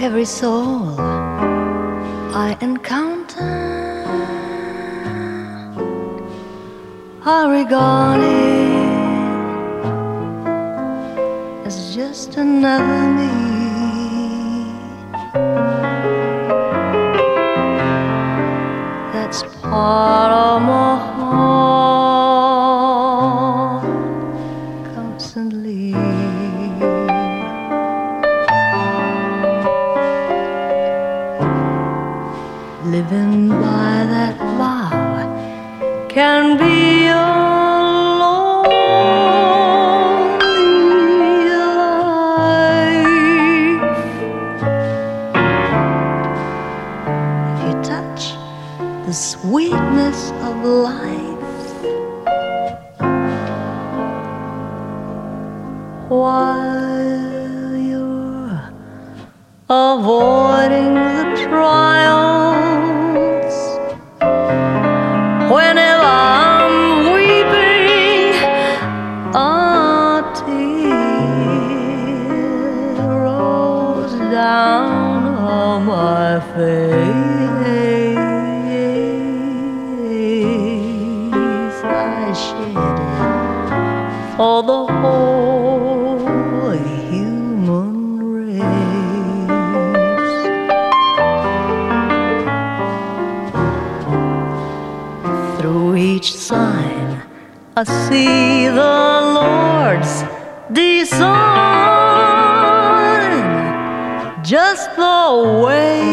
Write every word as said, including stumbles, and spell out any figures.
every soul I encounter, I regard it as just another me. That's part of my heart constantly. Living by that vow can be a lonely life. If you touch the sweetness of life while you're avoiding the trials, whenever I'm weeping, a tear rolls down on my face. I shed it for the whole human race. Through each sign I see the Lord's design, just the way